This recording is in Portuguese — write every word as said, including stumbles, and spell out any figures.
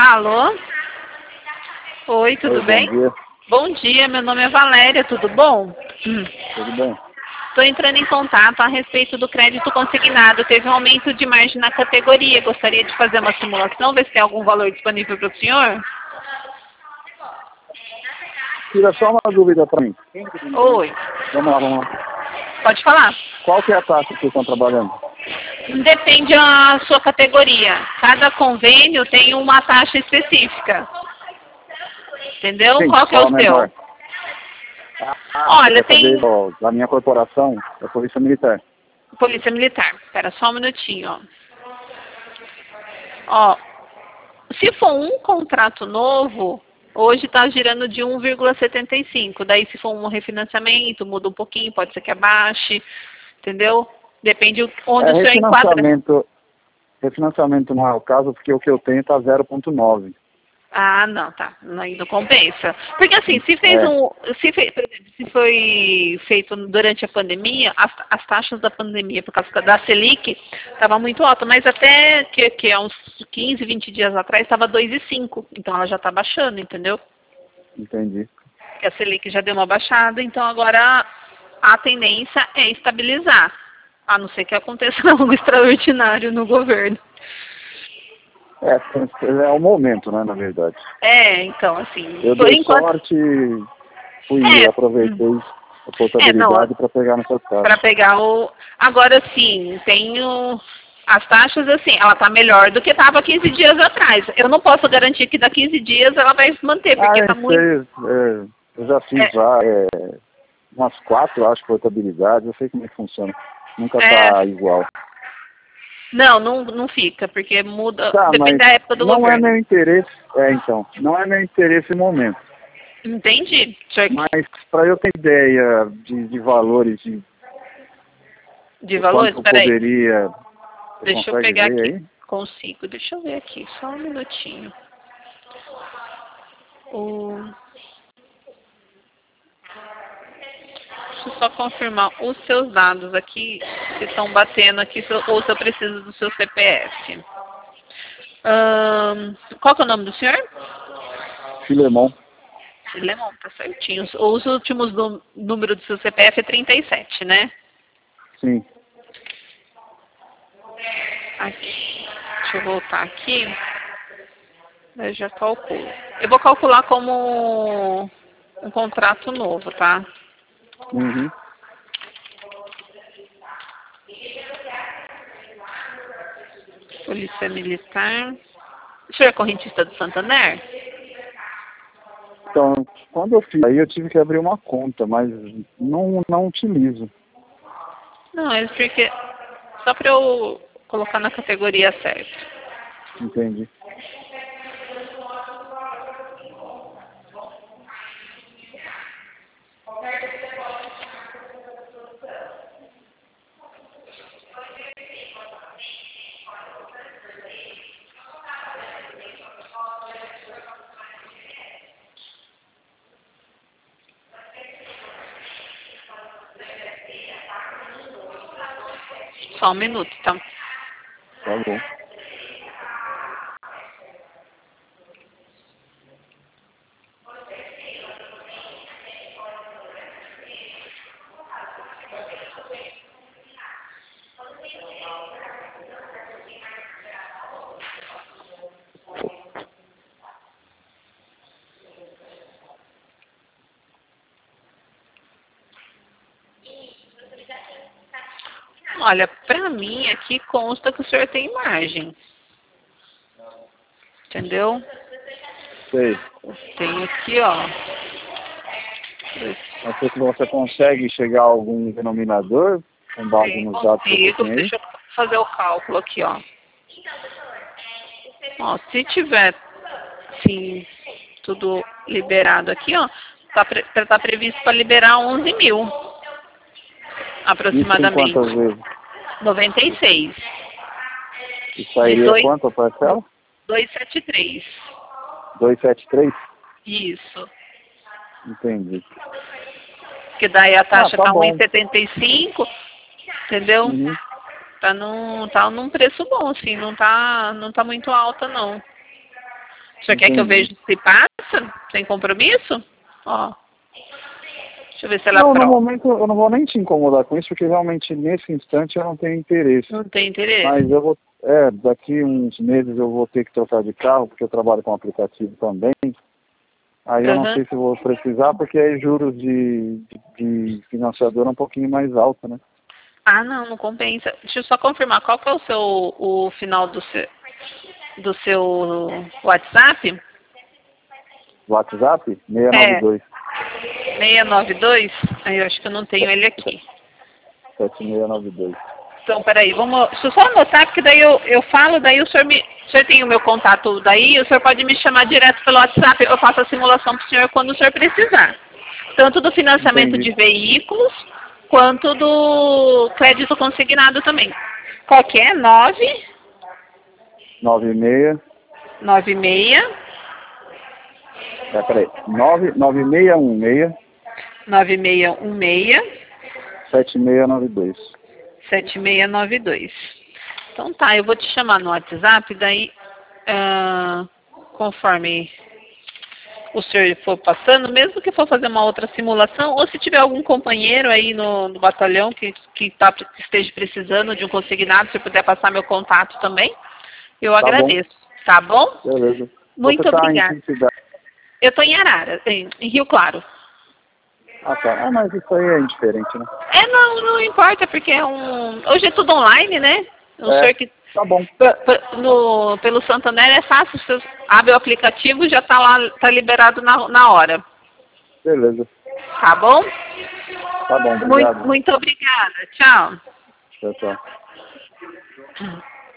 Alô? Oi, tudo Oi, bem? bom dia. Bom dia, meu nome é Valéria, tudo bom? Tudo bem? Estou entrando em contato a respeito do crédito consignado. Teve um aumento de margem na categoria. Gostaria de fazer uma simulação, ver se tem algum valor disponível para o senhor? Tira só uma dúvida para mim. Oi, Vamos lá, vamos lá. pode falar. Qual que é a taxa que vocês estão trabalhando? Depende da sua categoria. Cada convênio tem uma taxa específica. Entendeu? Sim, Qual que é qual o a seu? menor? Ah, Olha, você quer tem saber ó, da minha corporação, da Polícia Militar. Polícia Militar. Espera só um minutinho, ó. Ó, se for um contrato novo, hoje está girando de um vírgula setenta e cinco. Daí, se for um refinanciamento, muda um pouquinho, pode ser que abaixe, entendeu? Depende onde É, o senhor enquadra. refinanciamento, refinanciamento não é o caso, porque o que eu tenho está zero ponto nove. Ah, não, tá. Aí não compensa. Porque assim, se fez É, um. Se, fez, por exemplo, se foi feito durante a pandemia, as, as taxas da pandemia, por causa da Selic, estava muito alta, mas até que, que há uns quinze, vinte dias atrás estava dois vírgula cinco. Então ela já está baixando, entendeu? entendi. Que a Selic já deu uma baixada, então agora a tendência é estabilizar. A não ser que aconteça algo extraordinário no governo. É, é o momento, né, na verdade. É, então, assim, Eu por dei enquanto. sorte, fui, É, aproveitei a é, não, portabilidade para pegar nessa para taxa. pegar o. Agora sim, tenho as taxas assim, ela tá melhor do que estava quinze dias atrás. Eu não posso garantir que daqui quinze dias ela vai se manter, Ah, porque eu tá muito. sei, é, eu já fiz É, já é, umas quatro, acho, portabilidades, eu sei como é que funciona. Nunca é, tá igual. não, não, não fica, porque muda, Tá, depende mas da época do não é governo. meu interesse, é então, não é meu interesse no momento. Entendi. Senhor, Mas para eu ter ideia de, de valores, de, de de quanto valores? eu Peraí, poderia, você deixa eu consegue pegar ver aqui. aí? Consigo, deixa eu ver aqui, só um minutinho. O... Deixa eu só confirmar os seus dados aqui, se estão batendo aqui, se eu- ou se eu preciso do seu C P F. Ahn, qual que é o nome do senhor? Filemon, Lemon, tá certinho. Os os últimos nú- números do seu C P F é trinta e sete, né? sim. Aqui. Deixa eu voltar aqui. Eu já calculo. Eu vou calcular como um contrato novo, tá? Uhum. Polícia Militar. O senhor é correntista do Santander? Então, quando eu fiz aí eu tive que abrir uma conta, mas não, não utilizo. Não, é porque... Só para eu colocar na categoria certa. Entendi. Só um minuto, tá? Tá bom. Olha, pra mim aqui consta que o senhor tem margem. Entendeu? Sei. Eu tenho aqui, ó. Mas sei que você consegue chegar a algum denominador com base Sim, nos dados que você consigo. tem aí? Deixa eu fazer o cálculo aqui, ó. Ó, se tiver, sim, tudo liberado aqui, ó, tá, pre tá previsto para liberar onze mil, Isso em aproximadamente. quantas vezes? noventa e seis. E sairia dezoito, quanto a parcela? duzentos e setenta e três. duzentos e setenta e três? Isso. Entendi. Que daí a Ah, taxa tá tá um bom. vírgula setenta e cinco, entendeu? Uhum. Tá num, tá num preço bom, assim, não tá, não tá muito alta, não. O senhor quer que eu veja se passa? Sem compromisso? Ó. Deixa eu ver se ela Não, no aprova. momento eu não vou nem te incomodar com isso, porque realmente nesse instante eu não tenho interesse. Não tem interesse? Mas eu vou, é, daqui uns meses eu vou ter que trocar de carro, porque eu trabalho com aplicativo também. Aí eu Uhum. não sei se eu vou precisar, porque aí juros de, de, de financiador é um pouquinho mais alto, né? Ah, não, não compensa. Deixa eu só confirmar, qual que é o seu, o final do seu, do seu WhatsApp? WhatsApp? seiscentos e noventa e É, dois, seiscentos e noventa e dois? Aí eu acho que eu não tenho ele aqui. sete seis nove dois. Então, peraí, vamos, deixa eu só anotar, porque daí eu, eu falo, daí o senhor me, o senhor tem o meu contato daí, o senhor pode me chamar direto pelo WhatsApp, eu faço a simulação para o senhor quando o senhor precisar. Tanto do financiamento Entendi. de veículos, quanto do crédito consignado também. Qual que é? nove nove seis, nove seis é, peraí, nove nove seis um seis, nove seis um seis sete seis nove dois. sete seis nove dois. Então tá, eu vou te chamar no WhatsApp, daí ah, conforme o senhor for passando, mesmo que for fazer uma outra simulação, ou se tiver algum companheiro aí no, no batalhão que, que, tá, que esteja precisando de um consignado, se puder passar meu contato também, eu Tá agradeço. Tá bom? Beleza. Muito Você tá em obrigada. que cidade? Eu estou em Arara, em, em Rio Claro. Ah, tá. Ah, mas isso aí é indiferente, né? É, não, não importa, porque é um... Hoje é tudo online, né? O É, senhor que... tá bom. p- p- No, pelo Santander é fácil, você abre o aplicativo e já está lá, tá liberado na, na hora. Beleza. Tá bom? Tá bom, Muito, obrigado. muito obrigada. Tchau. Tchau, tchau.